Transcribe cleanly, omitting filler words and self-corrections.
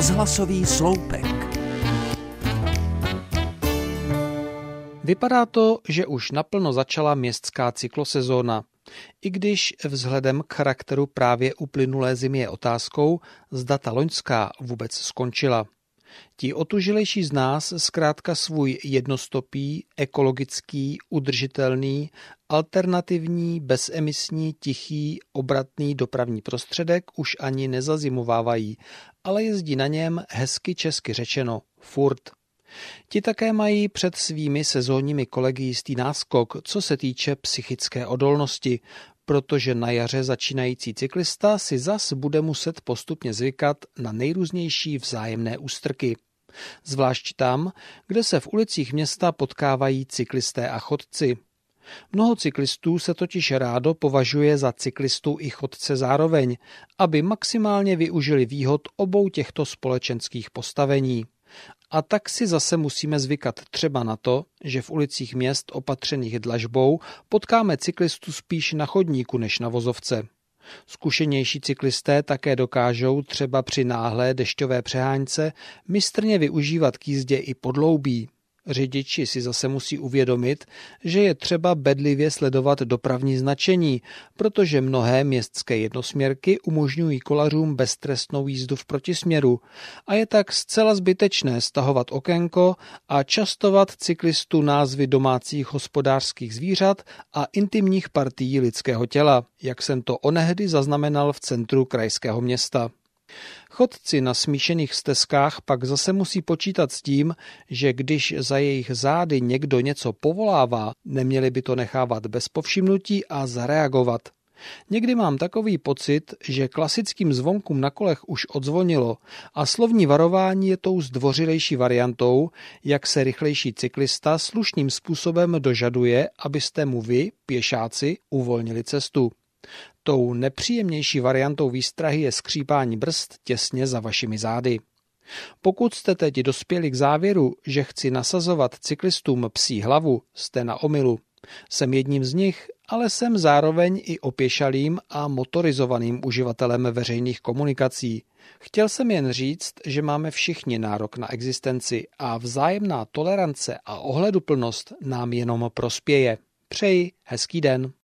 Rozhlasový sloupek. Vypadá to, že už naplno začala městská cyklosezóna. I když vzhledem k charakteru právě uplynulé zimy je otázkou, zda ta loňská vůbec skončila. Ti otužilejší z nás zkrátka svůj jednostopý, ekologický, udržitelný, alternativní, bezemisní, tichý, obratný dopravní prostředek už ani nezazimovávají, ale jezdí na něm, hezky česky řečeno, furt. Ti také mají před svými sezónními kolegy jistý náskok, co se týče psychické odolnosti, protože na jaře začínající cyklista si zas bude muset postupně zvykat na nejrůznější vzájemné ústrky. Zvlášť tam, kde se v ulicích města potkávají cyklisté a chodci. Mnoho cyklistů se totiž rádo považuje za cyklistu i chodce zároveň, aby maximálně využili výhod obou těchto společenských postavení. A tak si zase musíme zvykat třeba na to, že v ulicích měst opatřených dlažbou potkáme cyklistu spíš na chodníku než na vozovce. Zkušenější cyklisté také dokážou třeba při náhlé dešťové přeháňce mistrně využívat k jízdě i podloubí. Řidiči si zase musí uvědomit, že je třeba bedlivě sledovat dopravní značení, protože mnohé městské jednosměrky umožňují kolařům beztrestnou jízdu v protisměru a je tak zcela zbytečné stahovat okénko a častovat cyklistu názvy domácích hospodářských zvířat a intimních partií lidského těla, jak jsem to onehdy zaznamenal v centru krajského města. Chodci na smíšených stezkách pak zase musí počítat s tím, že když za jejich zády někdo něco povolává, neměli by to nechávat bez povšimnutí a zareagovat. Někdy mám takový pocit, že klasickým zvonkům na kolech už odzvonilo a slovní varování je tou zdvořilejší variantou, jak se rychlejší cyklista slušným způsobem dožaduje, abyste mu vy, pěšáci, uvolnili cestu. Tou nepříjemnější variantou výstrahy je skřípání brzd těsně za vašimi zády. Pokud jste teď dospěli k závěru, že chci nasazovat cyklistům psí hlavu, jste na omylu. Jsem jedním z nich, ale jsem zároveň i opěšalým a motorizovaným uživatelem veřejných komunikací. Chtěl jsem jen říct, že máme všichni nárok na existenci a vzájemná tolerance a ohleduplnost nám jenom prospěje. Přeji hezký den.